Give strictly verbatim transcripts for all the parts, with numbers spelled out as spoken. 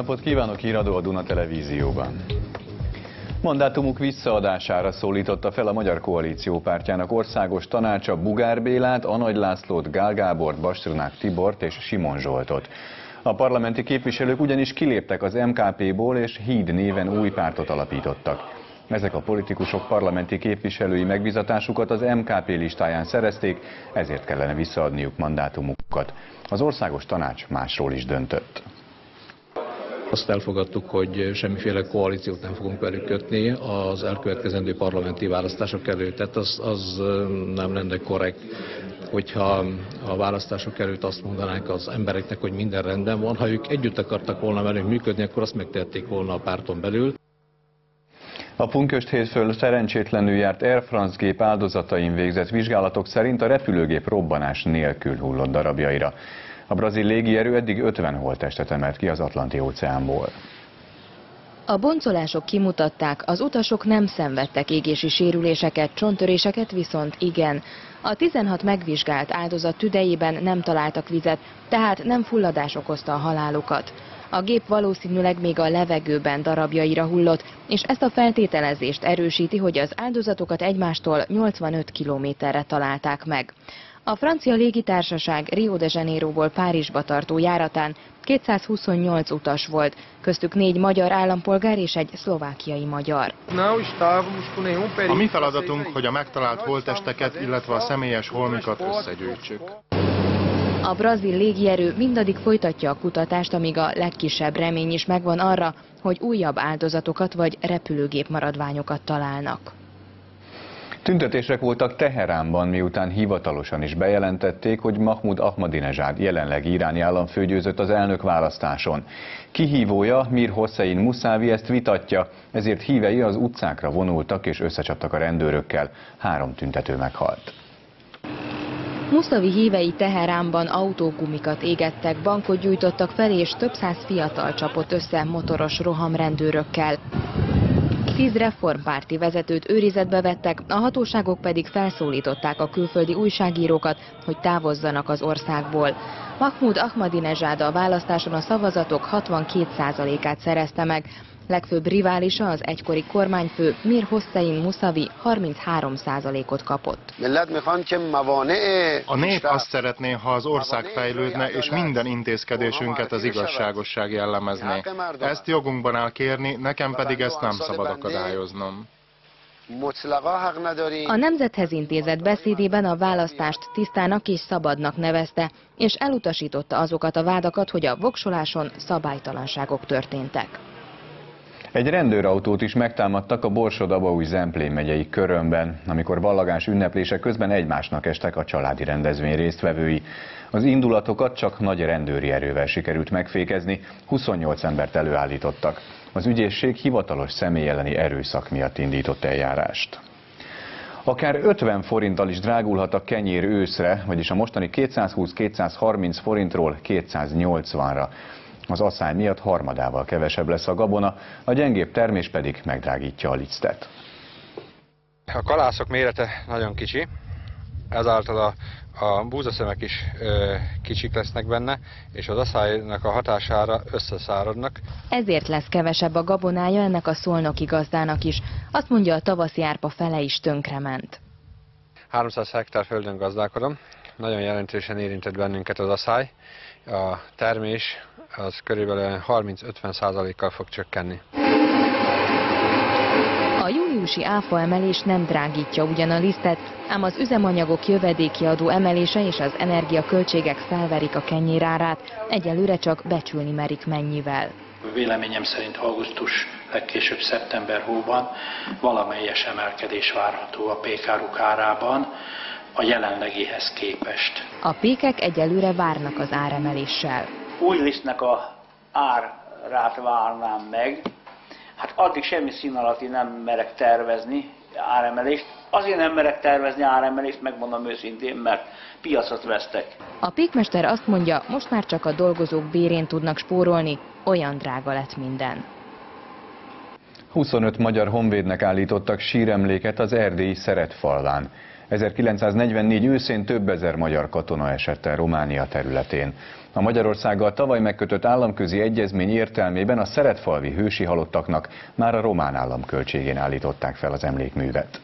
napot kívánok, híradó a Duna Televízióban. Mandátumuk visszaadására szólította fel a Magyar Koalíció Pártjának országos tanácsa Bugár Bélát, Anagy Lászlót, Gál Gábort, Bastrnák Tibort és Simon Zsoltot. A parlamenti képviselők ugyanis kiléptek az em ká pé-ból és Híd néven új pártot alapítottak. Ezek a politikusok parlamenti képviselői megbízatásukat az em ká pé listáján szerezték, ezért kellene visszaadniuk mandátumukat. Az országos tanács másról is döntött. Azt elfogadtuk, hogy semmiféle koalíciót nem fogunk velük kötni az elkövetkezendő parlamenti választások előtt. Tehát az, az nem lenne korrekt, hogyha a választások előtt azt mondanánk az embereknek, hogy minden rendben van. Ha ők együtt akartak volna velünk működni, akkor azt megtehették volna a párton belül. A Pünkösd hétfőn szerencsétlenül járt Air France gép áldozatain végzett vizsgálatok szerint a repülőgép robbanás nélkül hullott darabjaira. A brazil légierő eddig ötven holttestet emelt ki az Atlanti-óceánból. A boncolások kimutatták, az utasok nem szenvedtek égési sérüléseket, csonttöréseket viszont igen. A tizenhat megvizsgált áldozat tüdejében nem találtak vizet, tehát nem fulladás okozta a halálukat. A gép valószínűleg még a levegőben darabjaira hullott, és ezt a feltételezést erősíti, hogy az áldozatokat egymástól nyolcvanöt kilométerre találták meg. A francia légitársaság Rio de Janeiróból Párizsba tartó járatán kétszázhuszonnyolc utas volt, köztük négy magyar állampolgár és egy szlovákiai magyar. A mi feladatunk, hogy a megtalált holttesteket, illetve a személyes holmikat összegyűjtsük. A brazil légierő mindaddig folytatja a kutatást, amíg a legkisebb remény is megvan arra, hogy újabb áldozatokat vagy repülőgép maradványokat találnak. Tüntetések voltak Teheránban, miután hivatalosan is bejelentették, hogy Mahmud Ahmadinezsád jelenleg iráni államfő győzött az elnökválasztáson. Kihívója, Mir Hossein Musavi ezt vitatja, ezért hívei az utcákra vonultak és összecsaptak a rendőrökkel. Három tüntető meghalt. Musavi hívei Teheránban autógumikat égettek, bankot gyújtottak fel, és több száz fiatal csapott össze motoros rohamrendőrökkel. Tíz reformpárti vezetőt őrizetbe vettek, a hatóságok pedig felszólították a külföldi újságírókat, hogy távozzanak az országból. Mahmud Ahmadinezsád a választáson a szavazatok hatvankét százalékát szerezte meg. Legfőbb riválisa, az egykori kormányfő Mir Hossein Musavi harminchárom százalékot kapott. A nép azt szeretné, ha az ország fejlődne, és minden intézkedésünket az igazságosság jellemezné. Ezt jogunkban áll kérni, nekem pedig ezt nem szabad akadályoznom. A Nemzethez intézett beszédében a választást tisztának és szabadnak nevezte, és elutasította azokat a vádakat, hogy a voksoláson szabálytalanságok történtek. Egy rendőrautót is megtámadtak a Borsod-Abaúj-Zemplén megyei Körömben, amikor ballagás ünneplések közben egymásnak estek a családi rendezvény résztvevői. Az indulatokat csak nagy rendőri erővel sikerült megfékezni, huszonnyolc embert előállítottak. Az ügyészség hivatalos személy elleni erőszak miatt indított eljárást. Akár ötven forinttal is drágulhat a kenyér őszre, vagyis a mostani kétszázhúsz-kétszázharminc forintról kétszáznyolcvanra. Az asszály miatt harmadával kevesebb lesz a gabona, a gyengébb termés pedig megdrágítja a lictet. A kalászok mérete nagyon kicsi, ezáltal a, a búzaszemek is ö, kicsik lesznek benne, és az asszálynak a hatására összeszáradnak. Ezért lesz kevesebb a gabonája ennek a szolnoki gazdának is. Azt mondja, a tavaszi árpa fele is tönkrement. háromszáz hektár földön gazdálkodom, nagyon jelentősen érintett bennünket az asszály. A termés az körülbelül harminc-ötven százalékkal fog csökkenni. A júliusi áfa emelés nem drágítja ugyan a lisztet, ám az üzemanyagok jövedéki adó emelése és az energiaköltségek felverik a kenyérárát, egyelőre csak becsülni merik mennyivel. Véleményem szerint augusztus, legkésőbb szeptember hóban valamelyes emelkedés várható a pékáruk árában a jelenlegihez képest. A pékek egyelőre várnak az áremeléssel. Új lisztnek a árát várnám meg. Hát addig semmi szín alatti nem merek tervezni áremelést. Azért nem merek tervezni áremelést, megmondom őszintén, mert piacot vesztek. A pékmester azt mondja, most már csak a dolgozók bérén tudnak spórolni, olyan drága lett minden. huszonöt magyar honvédnek állítottak síremléket az erdélyi Szeretfalván. ezerkilencszáznegyvennégy őszén több ezer magyar katona esett el Románia területén. A Magyarországgal tavaly megkötött államközi egyezmény értelmében a szeretfalvi hősi halottaknak már a román állam költségén állították fel az emlékművet.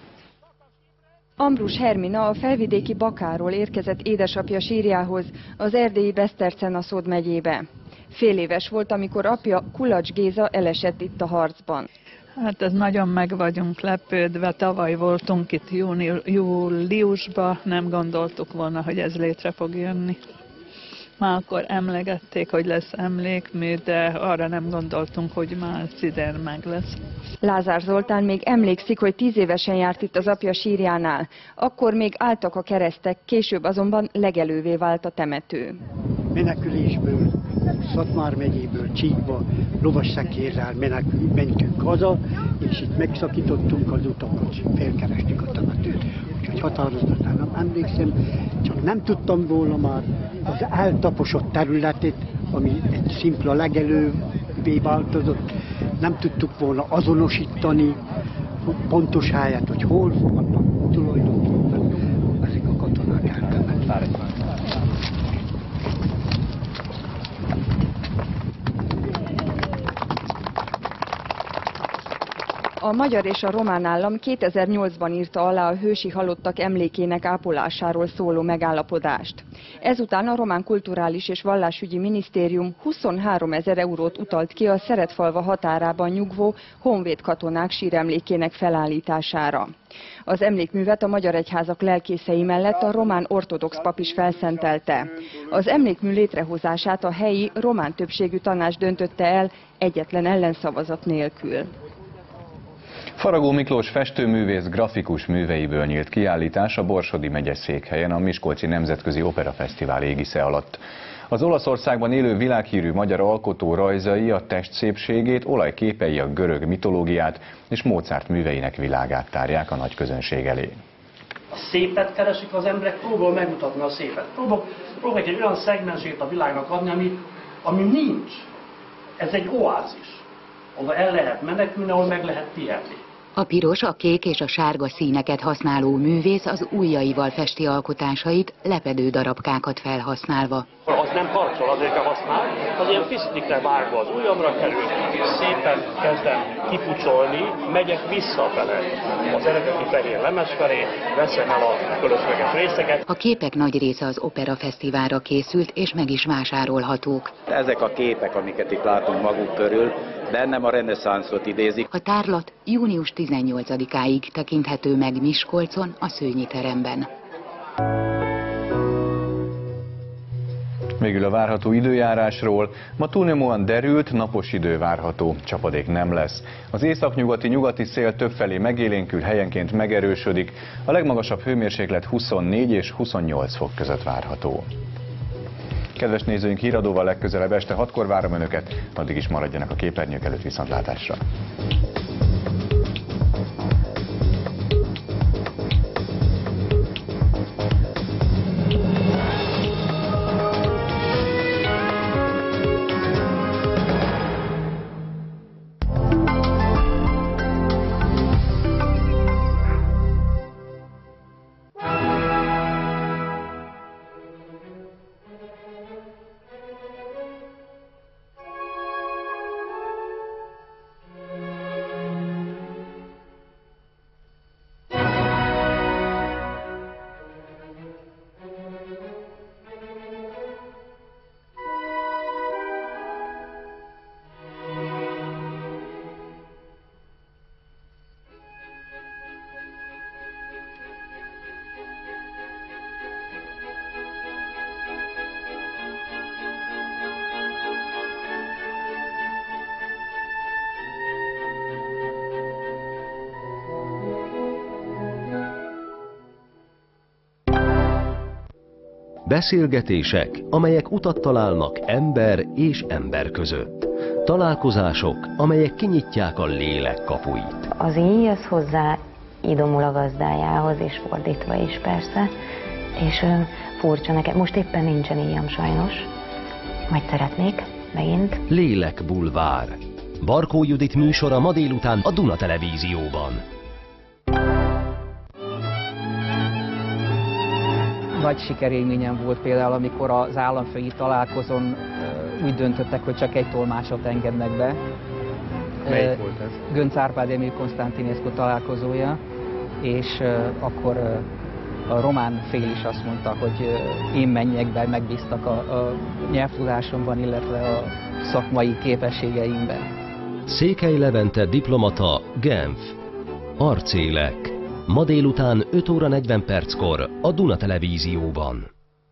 Ambrus Hermina a felvidéki Bakáról érkezett édesapja sírjához, az erdélyi Besztercen-Aszód megyébe. Fél éves volt, amikor apja, Kulacs Géza elesett itt a harcban. Hát ez nagyon meg vagyunk lepődve, tavaly voltunk itt júni, júliusban, nem gondoltuk volna, hogy ez létre fog jönni. Már akkor emlegették, hogy lesz emlékmű, de arra nem gondoltunk, hogy már idén meg lesz. Lázár Zoltán még emlékszik, hogy tíz évesen járt itt az apja sírjánál. Akkor még álltak a keresztek, később azonban legelővé vált a temető. Menekülésből, Szatmár megyéből, Csíkba, lovasszekérrel menekül, mentünk haza, és itt megszakítottunk az utakat, felkerestük a temetőt. Úgyhogy határozottan nem emlékszem, csak nem tudtam volna már az eltaposott területet, ami egy szimpla legelővé változott, nem tudtuk volna azonosítani pontos helyet, hogy hol fogadnak tulajdonképpen ezek a katonák eltemetve. A magyar és a román állam kétezer-nyolcban írta alá a hősi halottak emlékének ápolásáról szóló megállapodást. Ezután a román kulturális és vallásügyi minisztérium huszonhárom ezer eurót utalt ki a Szeretfalva határában nyugvó honvéd katonák síremlékének felállítására. Az emlékművet a magyar egyházak lelkészei mellett a román ortodox pap is felszentelte. Az emlékmű létrehozását a helyi román többségű tanács döntötte el egyetlen ellenszavazat nélkül. Faragó Miklós festőművész grafikus műveiből nyílt kiállítás a Borsodi megyeszékhelyen a Miskolci Nemzetközi Operafesztivál égisze alatt. Az Olaszországban élő világhírű magyar alkotó rajzai a testszépségét, olajképei a görög mitológiát és Mozart műveinek világát tárják a nagy közönség elé. A szépet keresik az emberek, próbál megmutatni a szépet. Próbál, próbálják egy olyan szegmensét a világnak adni, ami, ami nincs. Ez egy oázis, ahol el lehet menekülni, ahol meg lehet pihenni. A piros, a kék és a sárga színeket használó művész az ujjaival festi alkotásait, lepedő darabkákat felhasználva. Az nem harcol, azért kell használni, az ilyen pisztikre vágva az ujjamra kerül, szépen kezdem kipucsolni, megyek visszafele az eredeti fehér lemez felé, veszem el a fölösleges részeket. A képek nagy része az Operafesztiválra készült és meg is vásárolhatók. Ezek a képek, amiket itt látunk maguk körül, bennem a reneszánszot idézik. A tárlat június tizennyolcadikáig tekinthető meg Miskolcon, a Szőnyi teremben. Végül a várható időjárásról. Ma túlnyomóan derült, napos idő várható, csapadék nem lesz. Az északnyugati nyugati szél többfelé megélénkül, helyenként megerősödik. A legmagasabb hőmérséklet huszonnégy és huszonnyolc fok között várható. Kedves nézőink, híradóval legközelebb este hatkor várom Önöket, addig is maradjanak a képernyők előtt, viszontlátásra. Beszélgetések, amelyek utat találnak ember és ember között. Találkozások, amelyek kinyitják a lélek kapuit. Az íj az hozzá idomul a gazdájához, és fordítva is persze. És ö, furcsa nekem, most éppen nincsen íjam sajnos. Majd szeretnék, megint. Lélek bulvár. Barkó Judit műsora ma délután a Duna Televízióban. nagy sikerélményem volt például, amikor az államfői találkozón úgy döntöttek, hogy csak egy tolmácsot engednek be. Melyik volt ez? Gönc Árpád Emil Konstantinescu találkozója, és akkor a román fél is azt mondta, hogy én menjek be, megbíztak a, a nyelvtudásomban, illetve a szakmai képességeimben. Székely Levente diplomata, Genf. Arcélek. Ma délután öt óra negyven perckor a Duna Televízióban.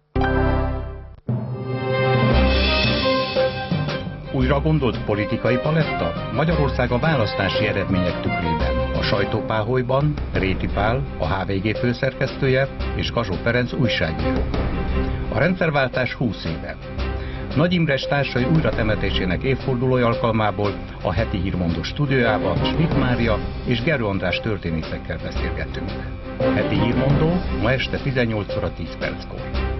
Újra gondolt politikai paletta? Magyarország a választási eredmények tükrében. A sajtópáholyban Réti Pál, a há vé gé főszerkesztője, és Kazsó Ferenc újságíró. A rendszerváltás húsz éve. Nagy Imre társai újratemetésének évfordulója alkalmából a heti hírmondó stúdiójában Schmidt Mária és Gerő András történészekkel beszélgetünk. Heti hírmondó ma este tizennyolc óra tíz perckor.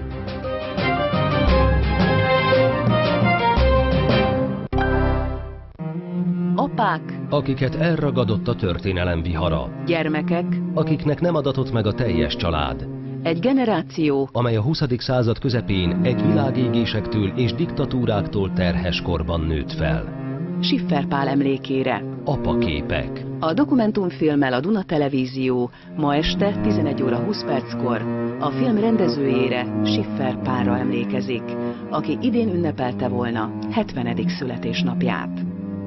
Apák, akiket elragadott a történelem vihara. gyermekek, Akiknek nem adatott meg a teljes család. egy generáció, Amely a huszadik század közepén egy világégésektől és diktatúráktól terhes korban nőtt fel. Schiffer Pál emlékére. Apaképek. A dokumentumfilmmel a Duna Televízió ma este tizenegy óra húsz perckor a film rendezőjére, Schiffer Pálra emlékezik, aki idén ünnepelte volna hetvenedik születésnapját.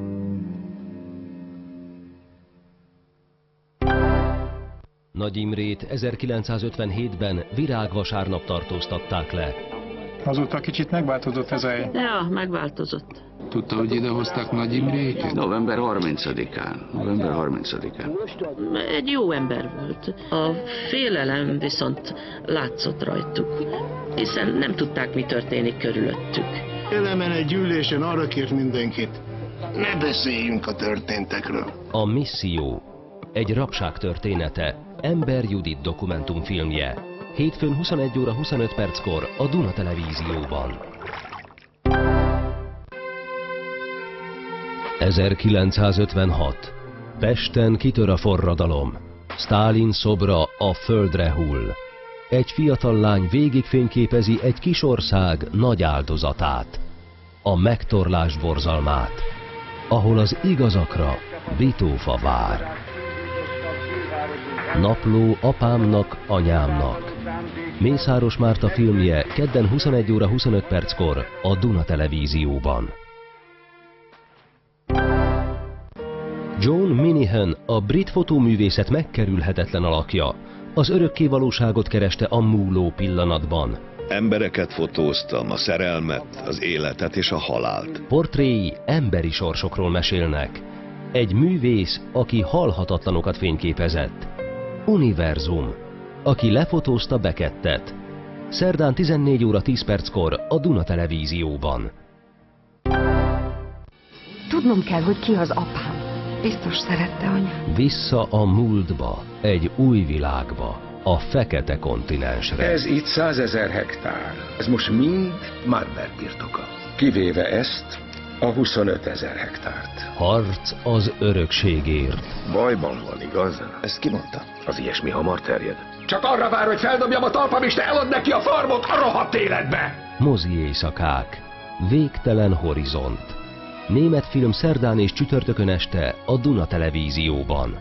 Nagy Imrét ezerkilencszázötvenhétben virágvasárnap tartóztatták le. Azóta kicsit megváltozott ez a hely. Ja, megváltozott. Tudta, hogy idehozták Nagy Imrét? november harmincadikán. november harmincadikán. Egy jó ember volt. A félelem viszont látszott rajtuk, hiszen nem tudták, mi történik körülöttük. Elemen egy gyűlésen arra kért mindenkit, ne beszéljünk a történtekről. A Misszió. Egy rabság története. Ember Judit dokumentumfilmje. Hétfőn huszonegy óra huszonöt perckor a Duna Televízióban. ezerkilencszázötvenhat. Pesten kitör a forradalom. Sztálin szobra a földre hull. Egy fiatal lány végigfényképezi egy kis ország nagy áldozatát. A megtorlás borzalmát, ahol az igazakra bitófa vár. Napló apámnak, anyámnak. Mészáros Márta filmje kedden huszonegy óra huszonöt perckor a Duna Televízióban. John Minihan, a brit fotóművészet megkerülhetetlen alakja. Az örökké valóságot kereste a múló pillanatban. Embereket fotóztam, a szerelmet, az életet és a halált. Portréi emberi sorsokról mesélnek. Egy művész, aki halhatatlanokat fényképezett. Univerzum, aki lefotózta Beckettet. Szerdán tizennégy óra tíz perckor a Duna Televízióban. Tudnom kell, hogy ki az apám. Biztos szerette anyám. Vissza a múltba, egy új világba, a fekete kontinensre. Ez itt százezer hektár. Ez most mind Marber birtoka. Kivéve ezt, a huszonötezer hektárt. Harc az örökségért. Bajban van, igaz? Ezt ki mondta? Az ilyesmi hamar terjed. Csak arra vár, hogy feldobjam a talpam, és te elad neki a farmot a rohadt életbe! Mozi éjszakák. Végtelen horizont. Német film szerdán és csütörtökön este a Duna Televízióban.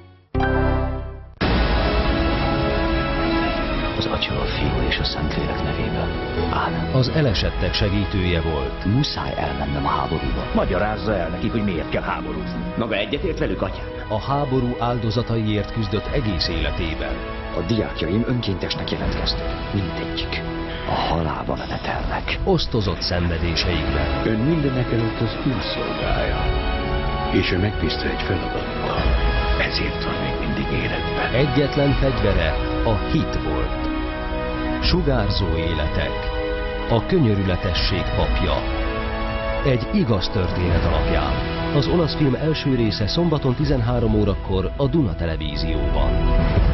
Az Atya, a Fiú és a Szentlélek nevében. Ámen. Az elesettek segítője volt. Muszáj elmennem a háborúba. Magyarázza el nekik, hogy miért kell háborúzni. Maga egyetért velük, atyám? A háború áldozataiért küzdött egész életében. A diákjaim önkéntesnek jelentkeztek. Mindegyik a halálba menetelnek. Osztozott szenvedéseikben. Ön mindenek előtt az Úr szolgálja. És ő megbízta egy feladattal. Ezért van még mindig életben. Egyetlen fegyvere a hit volt. Sugárzó életek. A könyörületesség papja. Egy igaz történet alapján. Az olasz film első része szombaton tizenhárom órakor a Duna Televízióban.